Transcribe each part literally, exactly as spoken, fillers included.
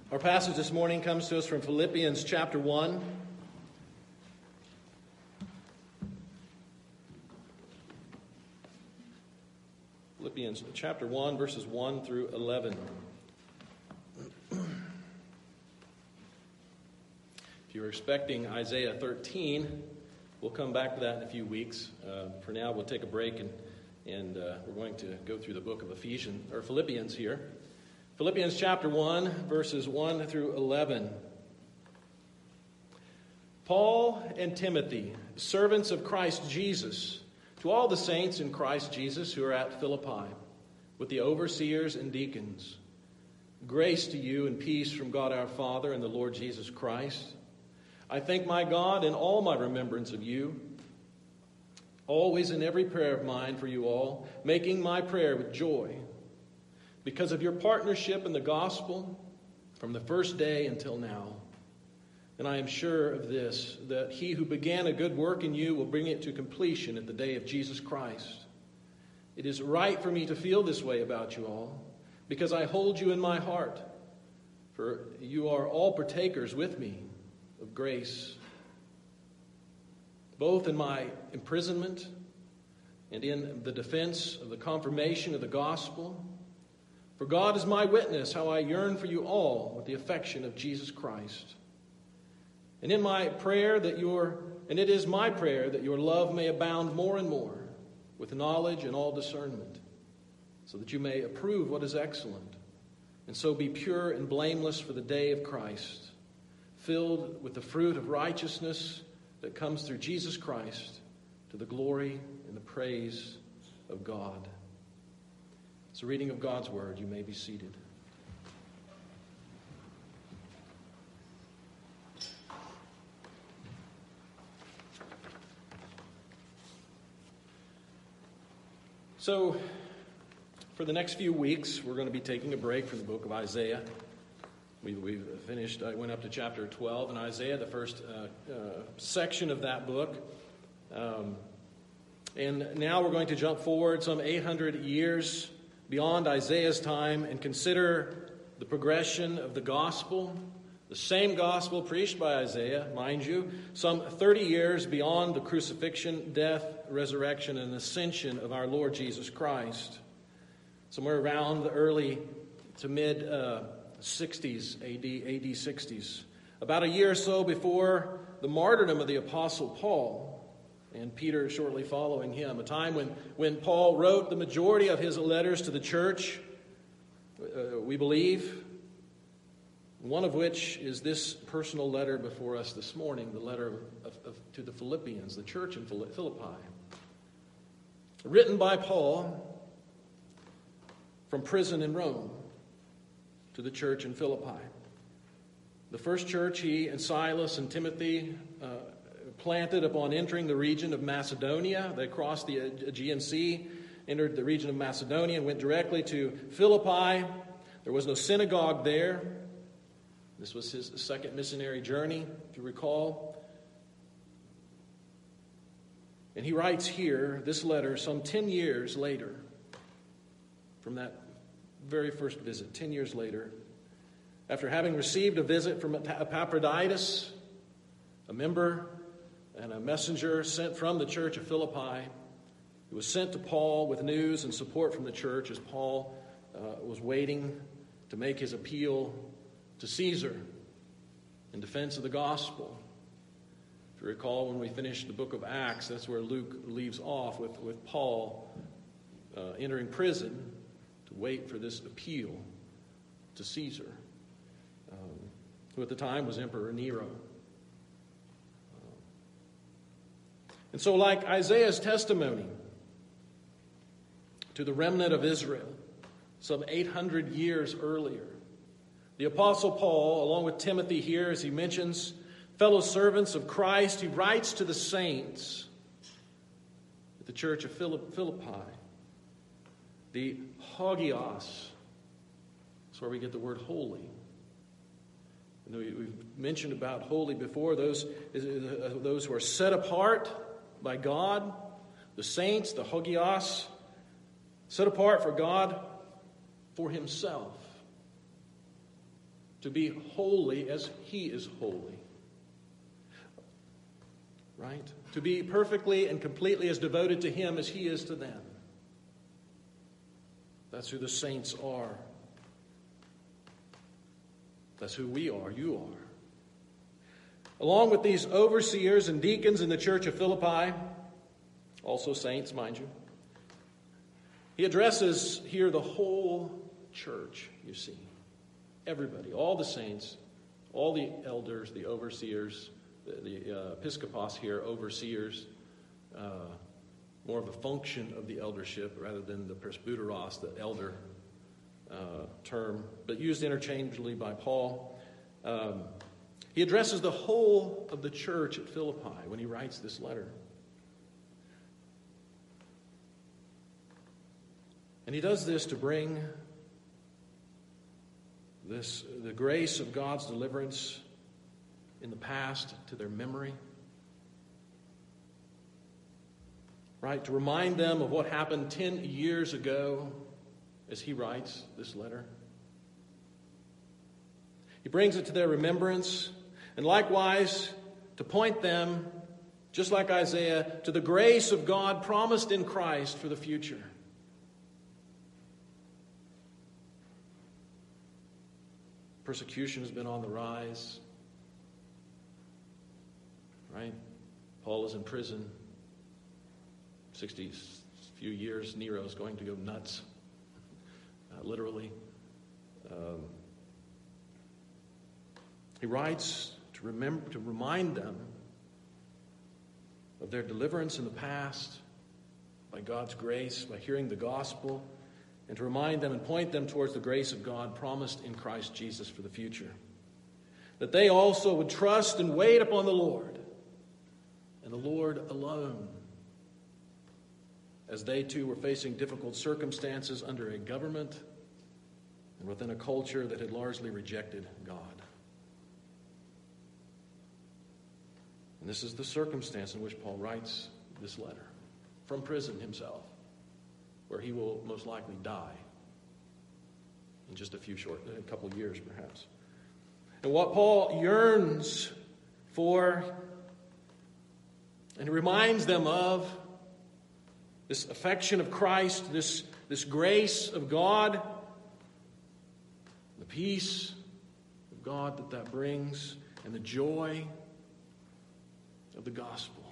Our passage this morning comes to us from Philippians chapter one. Philippians chapter one, verses one through eleven. If you're expecting Isaiah thirteen, we'll come back to that in a few weeks. Uh, for now, we'll take a break and, and uh, we're going to go through the book of Ephesians or Philippians here. Philippians chapter one, verses one through eleven. Paul and Timothy, servants of Christ Jesus, to all the saints in Christ Jesus who are at Philippi, with the overseers and deacons, grace to you and peace from God our Father and the Lord Jesus Christ. I thank my God in all my remembrance of you, always in every prayer of mine for you all, making my prayer with joy, because of your partnership in the gospel from the first day until now. And I am sure of this, that he who began a good work in you will bring it to completion at the day of Jesus Christ. It is right for me to feel this way about you all, because I hold you in my heart, for you are all partakers with me of grace, both in my imprisonment and in the defense of the confirmation of the gospel. For God is my witness how I yearn for you all with the affection of Jesus Christ. And in my prayer that your, and it is my prayer that your love may abound more and more with knowledge and all discernment, so that you may approve what is excellent, and so be pure and blameless for the day of Christ, filled with the fruit of righteousness that comes through Jesus Christ, to the glory and the praise of God. It's a reading of God's word. You may be seated. So, for the next few weeks, we're going to be taking a break from the book of Isaiah. We, we've finished, I went up to chapter twelve in Isaiah, the first uh, uh, section of that book. Um, and now we're going to jump forward some eight hundred years beyond Isaiah's time and consider the progression of the gospel, the same gospel preached by Isaiah, mind you, some thirty years beyond the crucifixion, death, resurrection, and ascension of our Lord Jesus Christ. Somewhere around the early to mid uh, sixties, A D, A D sixties. About a year or so before the martyrdom of the Apostle Paul, and Peter shortly following him, a time when, when Paul wrote the majority of his letters to the church, uh, we believe, one of which is this personal letter before us this morning, the letter of, of, to the Philippians, the church in Philippi. Written by Paul from prison in Rome to the church in Philippi. The first church he and Silas and Timothy uh, planted upon entering the region of Macedonia. They crossed the Aegean Sea, entered the region of Macedonia, and went directly to Philippi. There was no synagogue there. This was his second missionary journey, if you recall. And he writes here, this letter, some ten years later, from that very first visit, ten years later, after having received a visit from Epaphroditus, a member and a messenger sent from the church of Philippi. He was sent to Paul with news and support from the church as Paul uh, was waiting to make his appeal to Caesar in defense of the gospel. If you recall, when we finished the book of Acts, that's where Luke leaves off with, with Paul uh, entering prison to wait for this appeal to Caesar, um, who at the time was Emperor Nero. And so, like Isaiah's testimony to the remnant of Israel some eight hundred years earlier, the Apostle Paul, along with Timothy here, as he mentions, fellow servants of Christ, he writes to the saints at the church of Philippi, the Hagios. That's where we get the word holy. We've mentioned about holy before, those, those who are set apart by God, the saints, the Hagios, set apart for God, for himself. to be holy as he is holy. Right? To be perfectly and completely as devoted to him as he is to them. That's who the saints are. That's who we are, you are. Along with these overseers and deacons in the church of Philippi, also saints, mind you, he addresses here the whole church, you see. Everybody, all the saints, all the elders, the overseers, the, the uh, episkopos here, overseers, uh, more of a function of the eldership rather than the presbyteros, the elder uh, term, but used interchangeably by Paul. Um, he addresses the whole of the church at Philippi when he writes this letter. And he does this to bring this the grace of God's deliverance in the past to their memory. Right? To remind them of what happened ten years ago as he writes this letter. He brings it to their remembrance, and likewise to point them, just like Isaiah, to the grace of God promised in Christ for the future. Persecution has been on the rise. Right? Paul is in prison. sixty few years, Nero is going to go nuts, uh, literally. Um, he writes to remember, to remind them of their deliverance in the past by God's grace, by hearing the gospel, and to remind them and point them towards the grace of God promised in Christ Jesus for the future. That they also would trust and wait upon the Lord, and the Lord alone, as they too were facing difficult circumstances under a government and within a culture that had largely rejected God. And this is the circumstance in which Paul writes this letter, from prison himself, where he will most likely die in just a few short, a couple of years perhaps. And what Paul yearns for, and he reminds them of, this affection of Christ, this, this grace of God, the peace of God that that brings, and the joy of the gospel.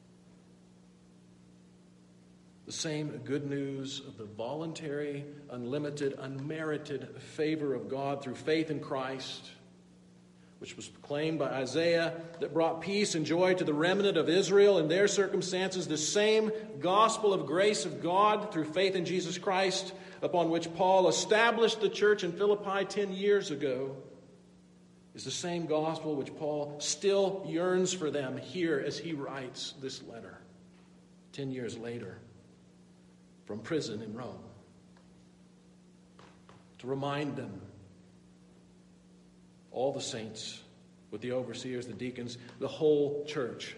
The same good news of the voluntary, unlimited, unmerited favor of God through faith in Christ, which was proclaimed by Isaiah, that brought peace and joy to the remnant of Israel in their circumstances. The same gospel of grace of God through faith in Jesus Christ, upon which Paul established the church in Philippi ten years ago, is the same gospel which Paul still yearns for them here as he writes this letter ten years later from prison in Rome, to remind them, all the saints, with the overseers, the deacons, the whole church.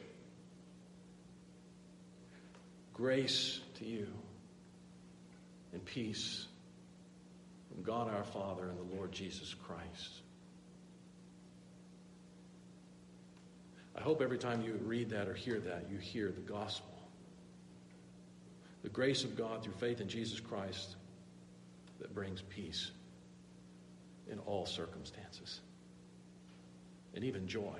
Grace to you and peace from God our Father and the Lord Jesus Christ. I hope every time you read that or hear that, you hear the gospel. The grace of God through faith in Jesus Christ that brings peace in all circumstances. And even joy.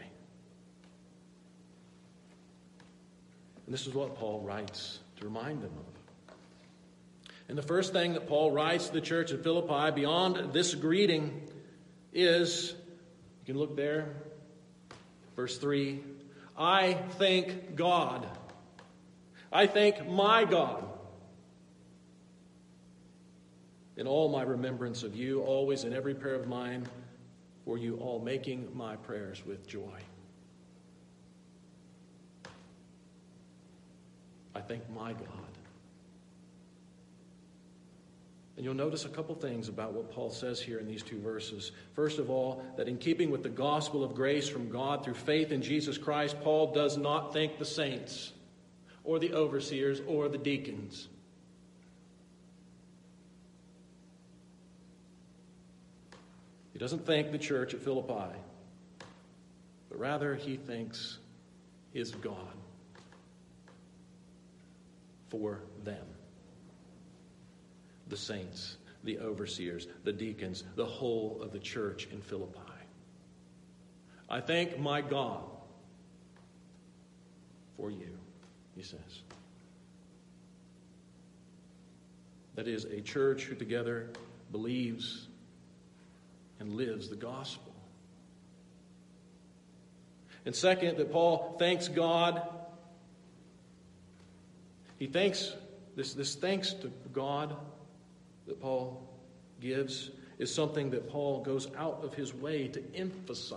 And this is what Paul writes to remind them of. And the first thing that Paul writes to the church at Philippi beyond this greeting is, you can look there, verse three, I thank God. I thank my God in all my remembrance of you, always in every prayer of mine, for you all, making my prayers with joy. I thank my God. And you'll notice a couple things about what Paul says here in these two verses. First of all, that in keeping with the gospel of grace from God through faith in Jesus Christ, Paul does not thank the saints or the overseers or the deacons. He doesn't thank the church at Philippi, but rather he thanks his God for them. The saints, the overseers, the deacons, the whole of the church in Philippi. I thank my God for you, he says. That is, a church who together believes and lives the gospel. And second, that Paul thanks God. He thanks, this, this thanks to God that Paul gives is something that Paul goes out of his way to emphasize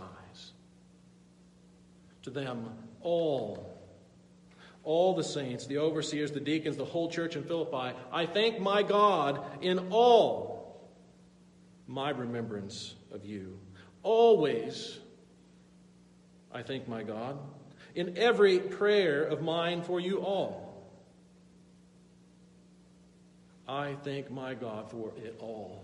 to them all. All the saints, the overseers, the deacons, the whole church in Philippi, I thank my God in all my remembrance of you. Always, I thank my God in every prayer of mine for you all. I thank my God for it all.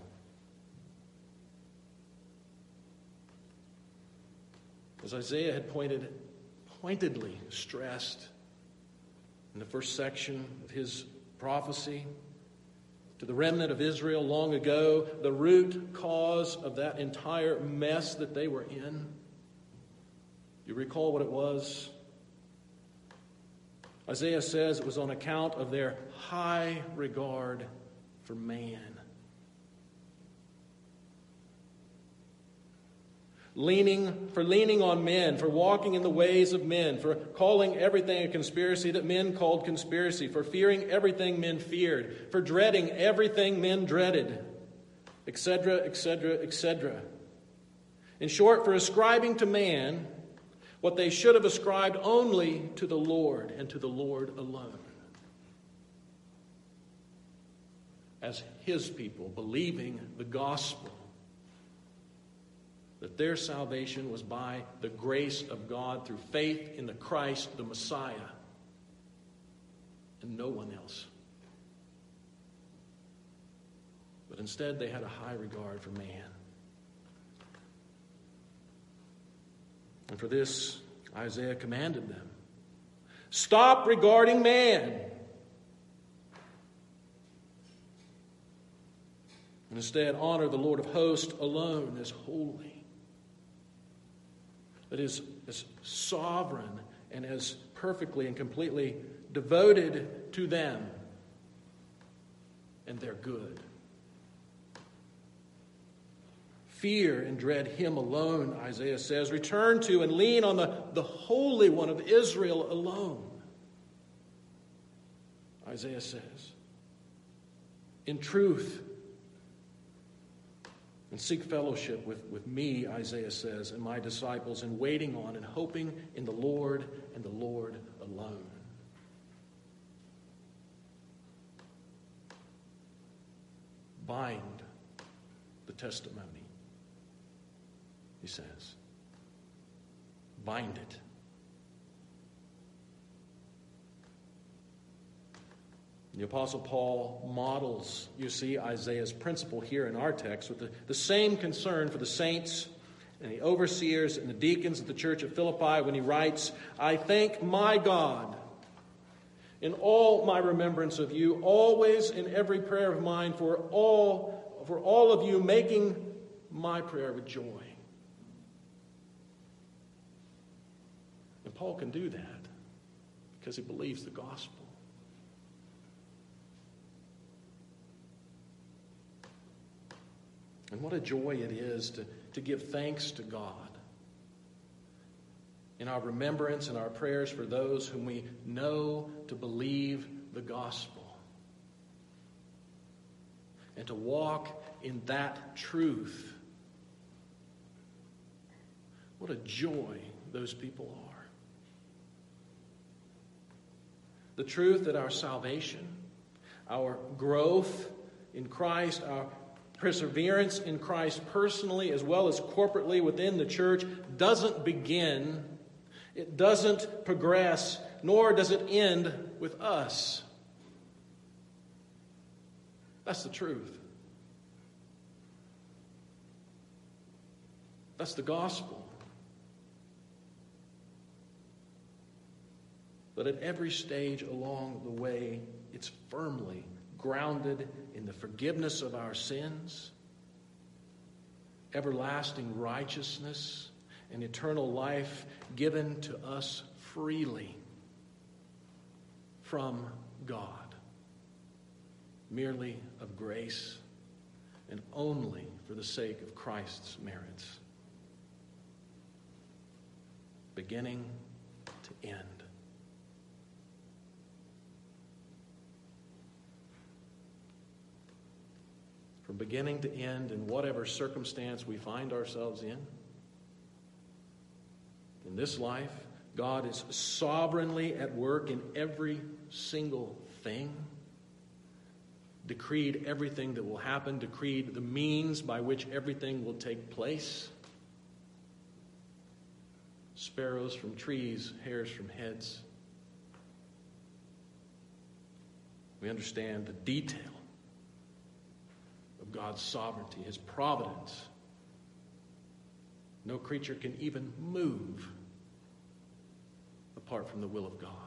As Isaiah had pointed, pointedly stressed in the first section of his prophecy to the remnant of Israel long ago, the root cause of that entire mess that they were in. You recall what it was? Isaiah says it was on account of their high regard for man. Leaning, for leaning on men, for walking in the ways of men, for calling everything a conspiracy that men called conspiracy, for fearing everything men feared, for dreading everything men dreaded, et cetera, et cetera, et cetera. In short, for ascribing to man what they should have ascribed only to the Lord and to the Lord alone. As his people, believing the gospel, that their salvation was by the grace of God through faith in the Christ, the Messiah, and no one else. But instead, they had a high regard for man. And for this, Isaiah commanded them, stop regarding man. And instead, honor the Lord of hosts alone as holy. That is as sovereign and as perfectly and completely devoted to them and their good. Fear and dread him alone, Isaiah says. Return to and lean on the, the Holy One of Israel alone, Isaiah says. In truth, and seek fellowship with, with me, Isaiah says, and my disciples, in waiting on and hoping in the Lord and the Lord alone. Bind the testimony, he says. Bind it. The Apostle Paul models, you see, Isaiah's principle here in our text with the, the same concern for the saints and the overseers and the deacons at the church of Philippi when he writes, I thank my God in all my remembrance of you, always in every prayer of mine for all, for all of you, making my prayer with joy. And Paul can do that because he believes the gospel. And what a joy it is to, to give thanks to God in our remembrance and our prayers for those whom we know to believe the gospel. And to walk in that truth. What a joy those people are. The truth that our salvation, our growth in Christ, our perseverance in Christ personally as well as corporately within the church doesn't begin, it doesn't progress, nor does it end with us. That's the truth. That's the gospel. But at every stage along the way, it's firmly grounded in the forgiveness of our sins, everlasting righteousness, and eternal life given to us freely from God, merely of grace and only for the sake of Christ's merits, beginning to end. From beginning to end, in whatever circumstance we find ourselves in, in this life, God is sovereignly at work in every single thing, decreed everything that will happen, decreed the means by which everything will take place. Sparrows from trees, hairs from heads. We understand the detail of God's sovereignty, His providence. No creature can even move apart from the will of God.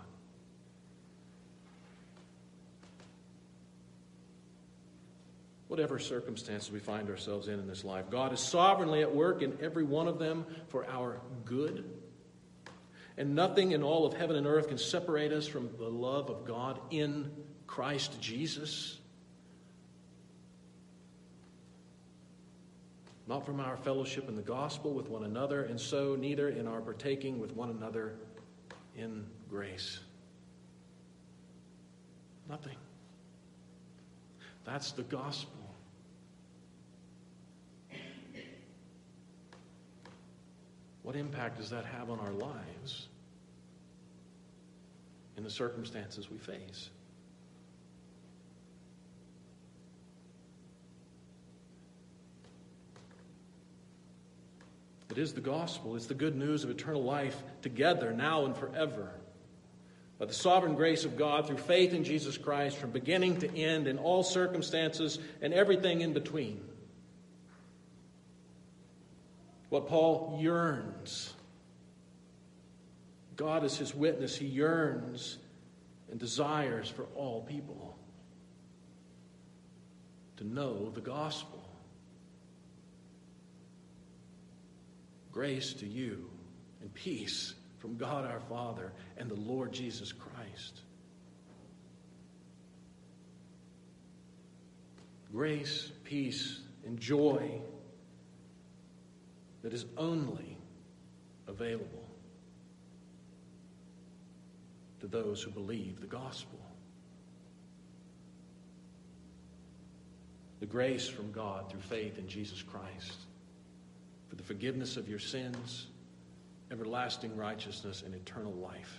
Whatever circumstances we find ourselves in in this life, God is sovereignly at work in every one of them for our good. And nothing in all of heaven and earth can separate us from the love of God in Christ Jesus. Not from our fellowship in the gospel with one another, and so neither in our partaking with one another in grace. Nothing. That's the gospel. What impact does that have on our lives in the circumstances we face? It is the gospel. It's the good news of eternal life together, now and forever. By the sovereign grace of God, through faith in Jesus Christ, from beginning to end, in all circumstances and everything in between. What Paul yearns. God is his witness. He yearns and desires for all people to know the gospel. Grace to you and peace from God our Father and the Lord Jesus Christ. Grace, peace, and joy that is only available to those who believe the gospel. The grace from God through faith in Jesus Christ for the forgiveness of your sins, everlasting righteousness, and eternal life.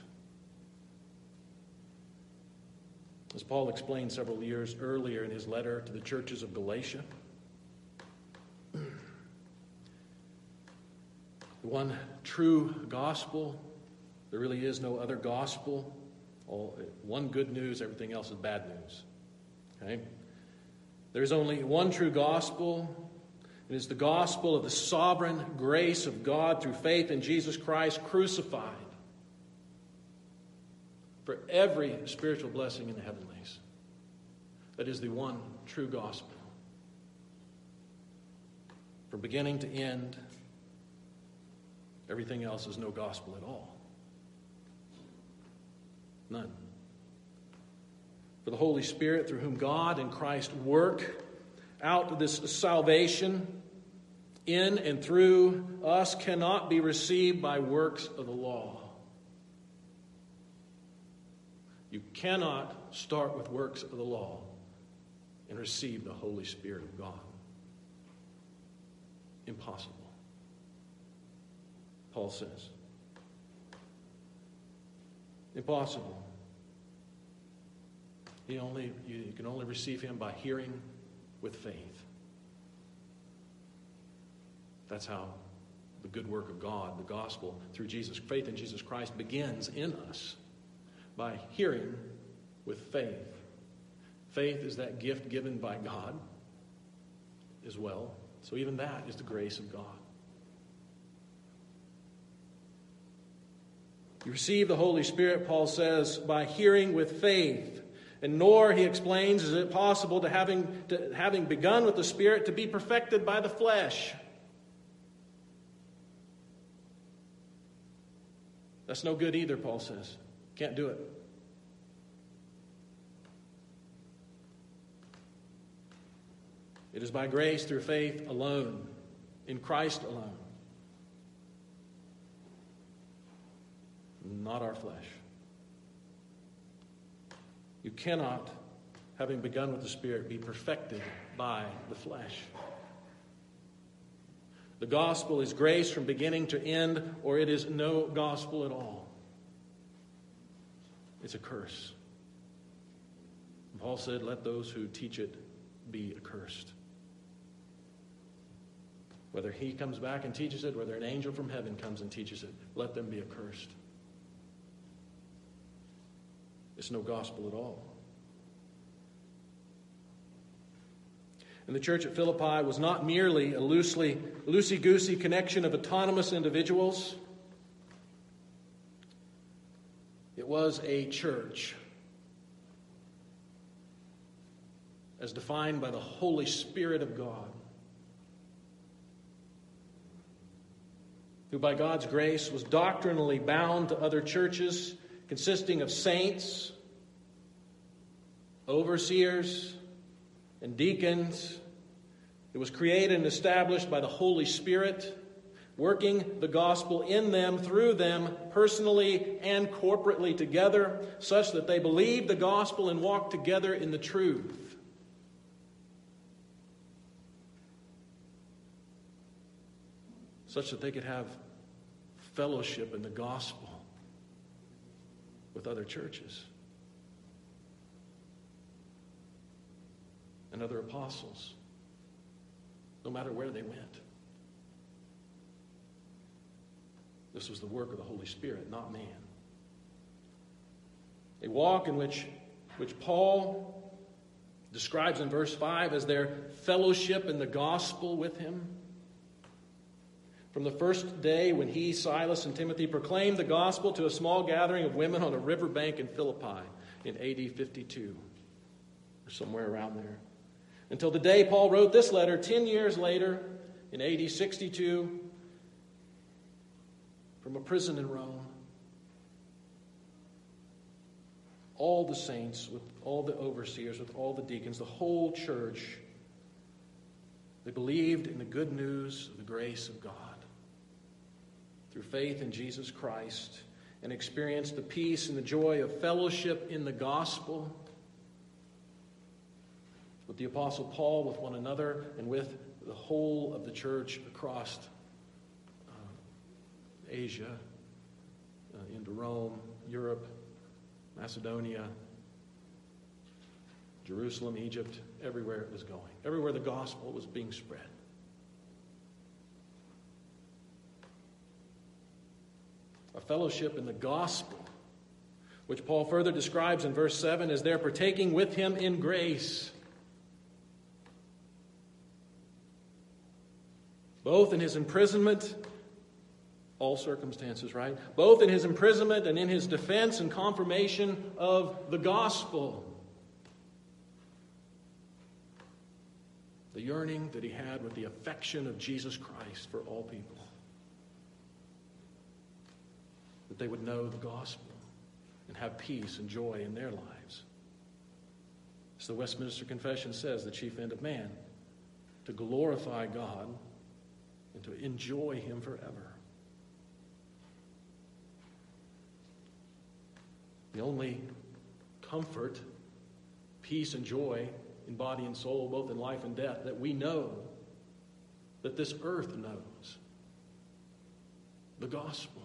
As Paul explained several years earlier in his letter to the churches of Galatia, the one true gospel, there really is no other gospel. All, one good news, everything else is bad news. Okay? There's only one true gospel. It is the gospel of the sovereign grace of God through faith in Jesus Christ crucified for every spiritual blessing in the heavenlies. That is the one true gospel. From beginning to end, everything else is no gospel at all. None. For the Holy Spirit, through whom God and Christ work out this salvation in and through us, cannot be received by works of the law. You cannot start with works of the law and receive the Holy Spirit of God. Impossible. Paul says. Impossible. He only, you can only receive him by hearing with faith. That's how the good work of God, the gospel, through Jesus, faith in Jesus Christ, begins in us. By hearing with faith. Faith is that gift given by God as well. So even that is the grace of God. You receive the Holy Spirit, Paul says, by hearing with faith. And nor, he explains, is it possible to having, to having begun with the Spirit to be perfected by the flesh. That's no good either, Paul says. Can't do it. It is by grace through faith alone, in Christ alone. Not our flesh. You cannot, having begun with the Spirit, be perfected by the flesh. The gospel is grace from beginning to end, or it is no gospel at all. It's a curse. And Paul said, let those who teach it be accursed. Whether he comes back and teaches it, whether an angel from heaven comes and teaches it, let them be accursed. It's no gospel at all. And the church at Philippi was not merely a loosely, loosey-goosey connection of autonomous individuals. It was a church as defined by the Holy Spirit of God, who by God's grace was doctrinally bound to other churches consisting of saints, overseers, and deacons. It was created and established by the Holy Spirit, working the gospel in them, through them, personally and corporately together, such that they believed the gospel and walked together in the truth. Such that they could have fellowship in the gospel with other churches and other apostles, no matter where they went. This was the work of the Holy Spirit, not man. A walk in which, which Paul describes in verse five as their fellowship in the gospel with him. From the first day when he, Silas, and Timothy proclaimed the gospel to a small gathering of women on a riverbank in Philippi in A D fifty-two, or somewhere around there. Until the day Paul wrote this letter ten years later in A D sixty-two from a prison in Rome. All the saints, with all the overseers, with all the deacons, the whole church, they believed in the good news of the grace of God through faith in Jesus Christ, and experienced the peace and the joy of fellowship in the gospel with the Apostle Paul, with one another, and with the whole of the church across uh, Asia, uh, into Rome, Europe, Macedonia, Jerusalem, Egypt, everywhere it was going. Everywhere the gospel was being spread. A fellowship in the gospel, which Paul further describes in verse seven as their partaking with him in grace. Both in his imprisonment, all circumstances, right? Both in his imprisonment and in his defense and confirmation of the gospel. The yearning that he had with the affection of Jesus Christ for all people. That they would know the gospel and have peace and joy in their lives. As the Westminster Confession says, the chief end of man, to glorify God and to enjoy him forever. The only comfort, peace, and joy in body and soul, both in life and death, that we know, that this earth knows, the gospel.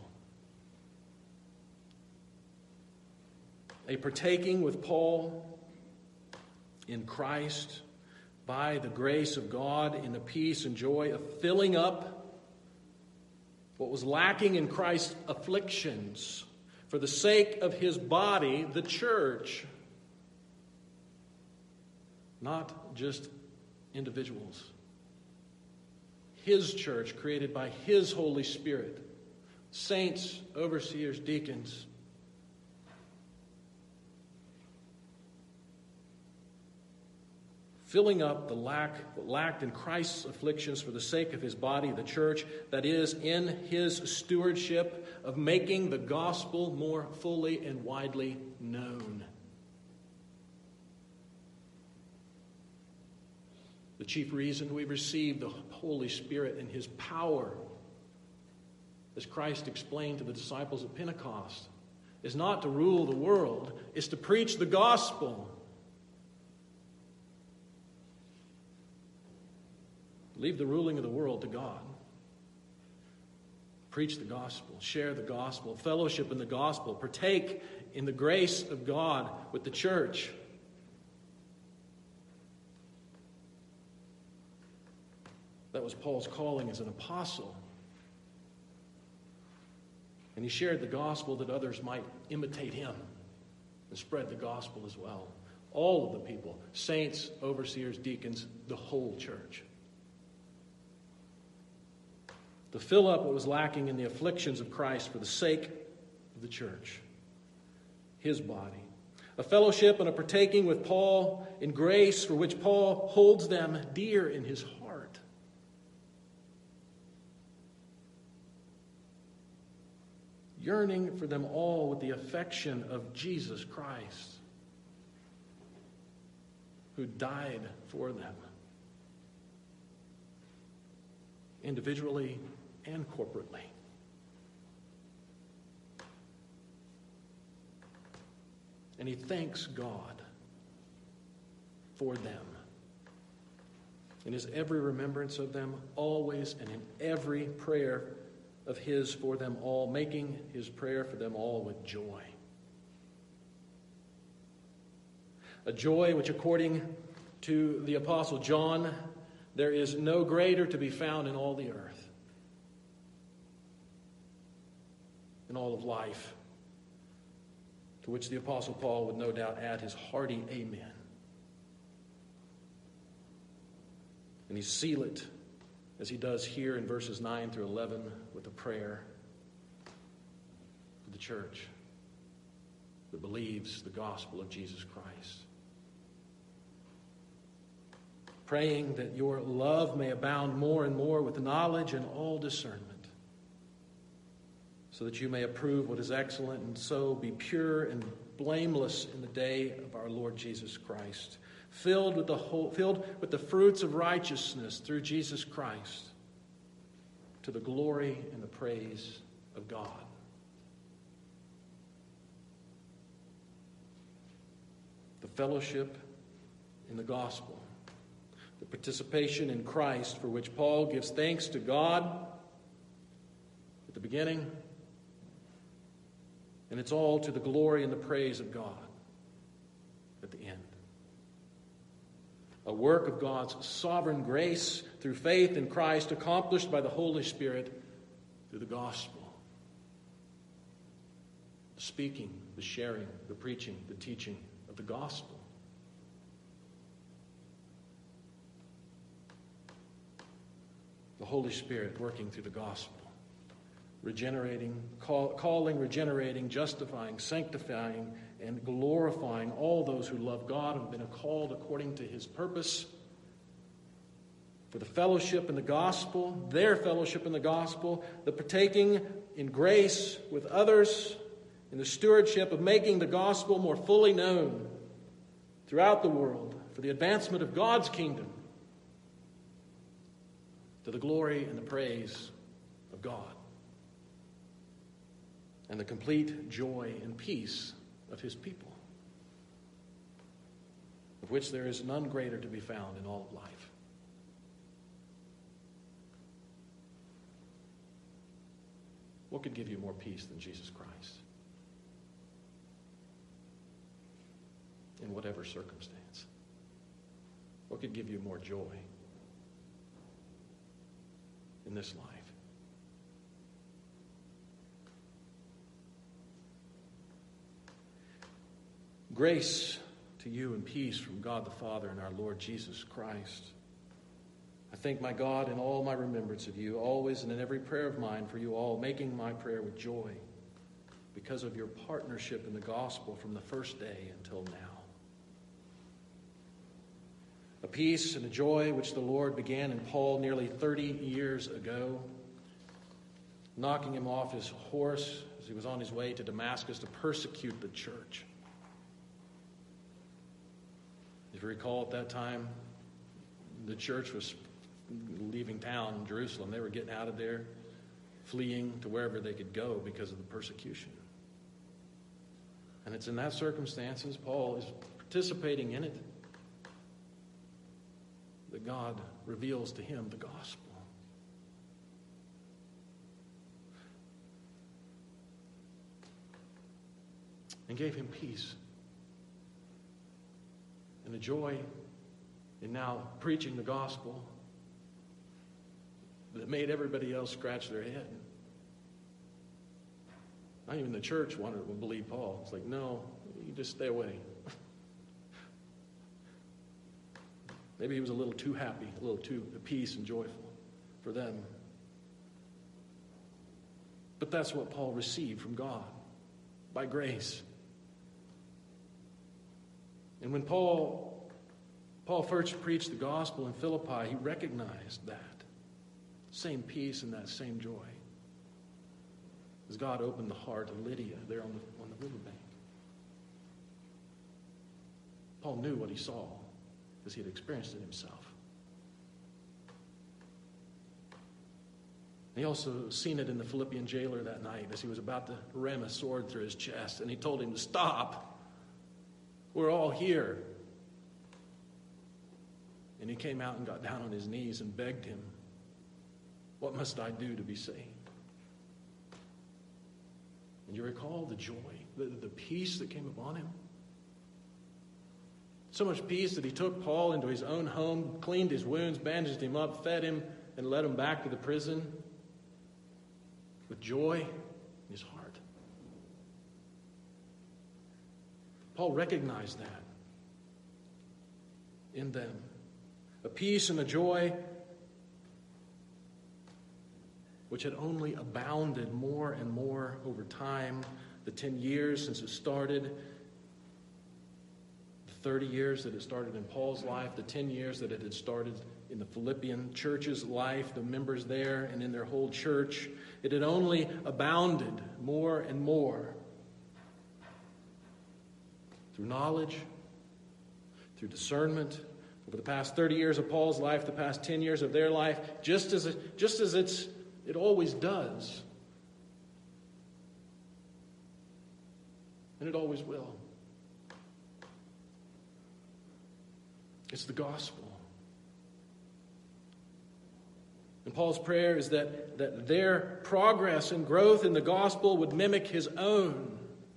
A partaking with Paul in Christ by the grace of God in the peace and joy of filling up what was lacking in Christ's afflictions for the sake of his body, the church. Not just individuals. His church, created by his Holy Spirit, saints, overseers, deacons, filling up the lack what lacked in Christ's afflictions for the sake of his body, the church, that is, in his stewardship of making the gospel more fully and widely known. The chief reason we receive the Holy Spirit and his power, as Christ explained to the disciples at Pentecost, is not to rule the world, it's to preach the gospel. Leave the ruling of the world to God. Preach the gospel, share the gospel, fellowship in the gospel, partake in the grace of God with the church. That was Paul's calling as an apostle. And he shared the gospel that others might imitate him and spread the gospel as well. All of the people, saints, overseers, deacons, the whole church. To fill up what was lacking in the afflictions of Christ for the sake of the church, his body. A fellowship and a partaking with Paul in grace for which Paul holds them dear in his heart. Yearning for them all with the affection of Jesus Christ, who died for them, individually and corporately. And he thanks God for them. In his every remembrance of them, always and in every prayer of his for them all, making his prayer for them all with joy. A joy which, according to the Apostle John, there is no greater to be found in all the earth, in all of life, to which the Apostle Paul would no doubt add his hearty amen. And he seal it, as he does here in verses nine through eleven, with a prayer for the church that believes the gospel of Jesus Christ. Praying that your love may abound more and more with knowledge and all discernment, so that you may approve what is excellent, and so be pure and blameless in the day of our Lord Jesus Christ, filled with the whole, filled with the fruits of righteousness through Jesus Christ, to the glory and the praise of God. The fellowship in the gospel, the participation in Christ, for which Paul gives thanks to God at the beginning, and it's all to the glory and the praise of God at the end. A work of God's sovereign grace through faith in Christ, accomplished by the Holy Spirit through the gospel. The speaking, the sharing, the preaching, the teaching of the gospel. The Holy Spirit working through the gospel. Regenerating, call, calling, regenerating, justifying, sanctifying, and glorifying all those who love God and have been called according to his purpose. For the fellowship in the gospel, their fellowship in the gospel, the partaking in grace with others, in the stewardship of making the gospel more fully known throughout the world for the advancement of God's kingdom, to the glory and the praise of God, and the complete joy and peace of his people, of which there is none greater to be found in all of life. What could give you more peace than Jesus Christ? In whatever circumstance. What could give you more joy in this life? Grace to you and peace from God the Father and our Lord Jesus Christ. I thank my God in all my remembrance of you, always and in every prayer of mine for you all, making my prayer with joy because of your partnership in the gospel from the first day until now. A peace and a joy which the Lord began in Paul nearly thirty years ago, knocking him off his horse as he was on his way to Damascus to persecute the church. If you recall, at that time, the church was leaving town, Jerusalem. They were getting out of there, fleeing to wherever they could go because of the persecution. And it's in that circumstances, Paul is participating in it, that God reveals to him the gospel. And gave him peace and a joy in now preaching the gospel that made everybody else scratch their head. Not even the church wanted to believe Paul. It's like, no, you just stay away. Maybe he was a little too happy, a little too at peace and joyful for them. But that's what Paul received from God, by grace. And when Paul, Paul first preached the gospel in Philippi, he recognized that same peace and that same joy as God opened the heart of Lydia there on the, on the riverbank. Paul knew what he saw because he had experienced it himself. He also seen it in the Philippian jailer that night as he was about to ram a sword through his chest, and he told him to stop. We're all here. And he came out and got down on his knees and begged him, what must I do to be saved? And you recall the joy, the, the peace that came upon him? So much peace that he took Paul into his own home, cleaned his wounds, bandaged him up, fed him, and led him back to the prison with joy in his heart. Paul recognized that in them. A peace and a joy which had only abounded more and more over time, the ten years since it started, the thirty years that it started in Paul's life, the ten years that it had started in the Philippian church's life, the members there and in their whole church. It had only abounded more and more through knowledge, through discernment. Over the past thirty years of Paul's life, the past ten years of their life, just as it, just as it's it always does. And it always will. It's the gospel. And Paul's prayer is that, that their progress and growth in the gospel would mimic his own.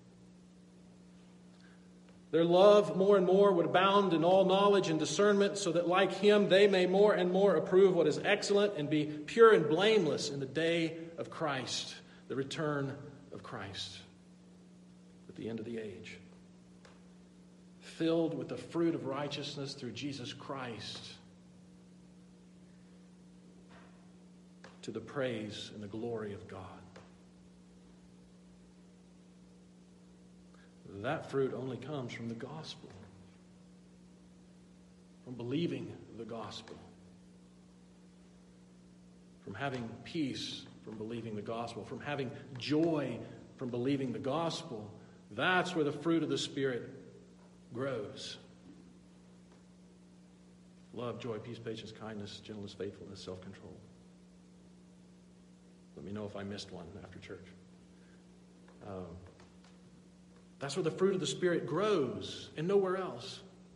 Their love more and more would abound in all knowledge and discernment, so that like him they may more and more approve what is excellent and be pure and blameless in the day of Christ, the return of Christ at the end of the age. Filled with the fruit of righteousness through Jesus Christ, to the praise and the glory of God. That fruit only comes from the gospel, from believing the gospel, from having peace from believing the gospel, from having joy from believing the gospel. That's where the fruit of the Spirit grows. Love, joy, peace, patience, kindness, gentleness, faithfulness, self-control. Let me know if I missed one after church. Um, That's where the fruit of the Spirit grows, and nowhere else.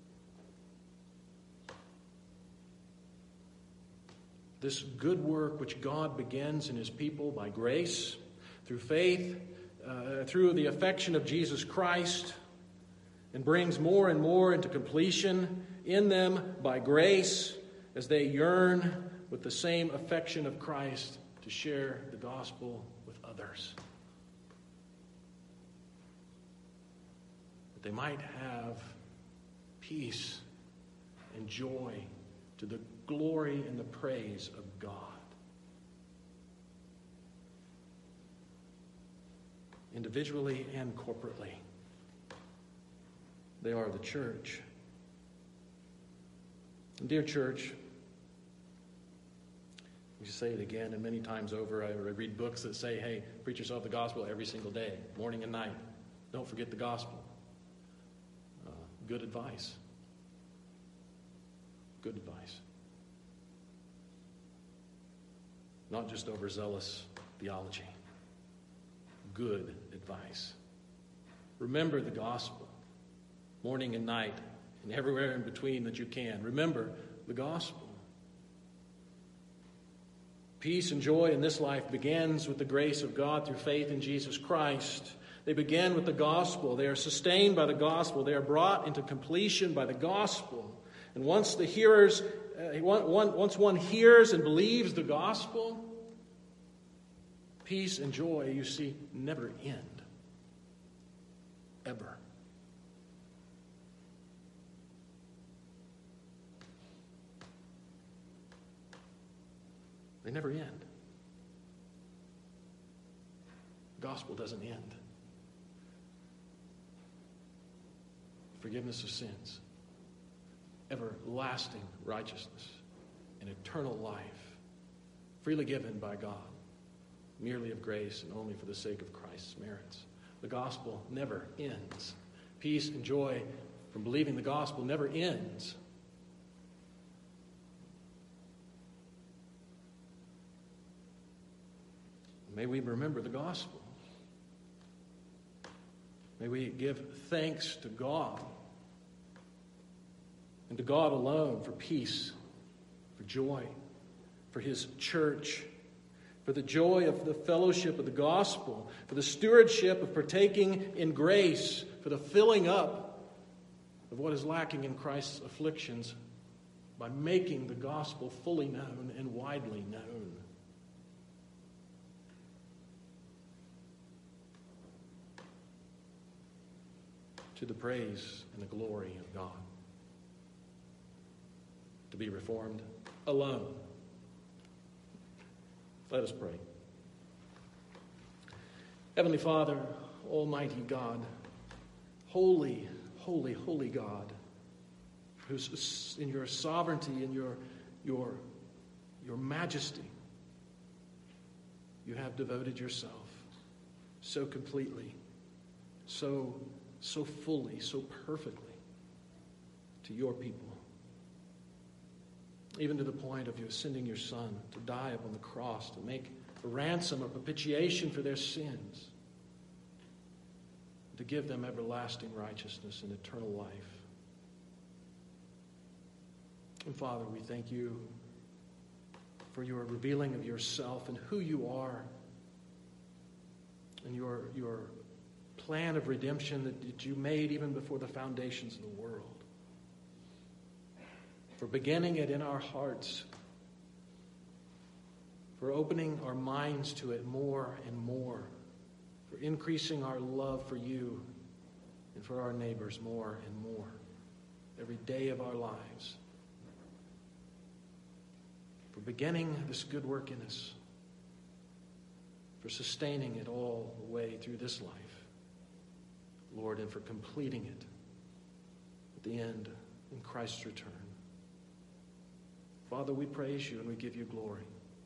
This good work which God begins in his people by grace, through faith, uh, through the affection of Jesus Christ, and brings more and more into completion in them by grace as they yearn with the same affection of Christ to share the gospel with others. They might have peace and joy to the glory and the praise of God. Individually and corporately. They are the church. And dear church, we say it again and many times over. I read books that say, hey, preach yourself the gospel every single day, morning and night. Don't forget the gospel. Uh, good advice. Good advice. Not just overzealous theology. Good advice. Remember the gospel, morning and night, and everywhere in between that you can. Remember the gospel. Peace and joy in this life begins with the grace of God through faith in Jesus Christ. They begin with the gospel. They are sustained by the gospel. They are brought into completion by the gospel. And once the hearers, uh, one, one, once one hears and believes the gospel, peace and joy, you see, never end. Ever. They never end. The gospel doesn't end. Forgiveness of sins, everlasting righteousness, and eternal life, freely given by God, merely of grace and only for the sake of Christ's merits. The gospel never ends. Peace and joy from believing the gospel never ends. May we remember the gospel. May we give thanks to God and to God alone for peace, for joy, for His church, for the joy of the fellowship of the gospel, for the stewardship of partaking in grace, for the filling up of what is lacking in Christ's afflictions by making the gospel fully known and widely known. To the praise and the glory of God. To be reformed alone. Let us pray. Heavenly Father, Almighty God, holy, holy, holy God, who's in your sovereignty and your, your, your majesty, you have devoted yourself so completely, so so fully, so perfectly to your people. Even to the point of you sending your Son to die upon the cross, to make a ransom or propitiation for their sins, to give them everlasting righteousness and eternal life. And Father, we thank you for your revealing of yourself and who you are, and your your plan of redemption that you made even before the foundations of the world. For beginning it in our hearts, for opening our minds to it more and more, for increasing our love for you and for our neighbors more and more every day of our lives. For beginning this good work in us, for sustaining it all the way through this life, Lord, and for completing it at the end in Christ's return. Father, we praise you and we give you glory.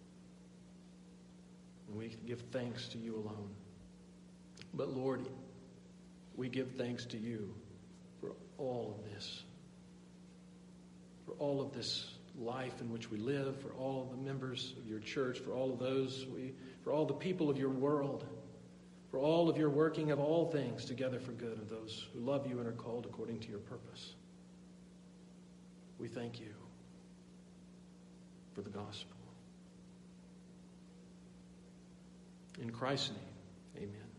And we give thanks to you alone. But Lord, we give thanks to you for all of this. For all of this life in which we live, for all of the members of your church, for all of those, we, for all the people of your world, for all of your working of all things together for good of those who love you and are called according to your purpose. We thank you for the gospel. In Christ's name, amen.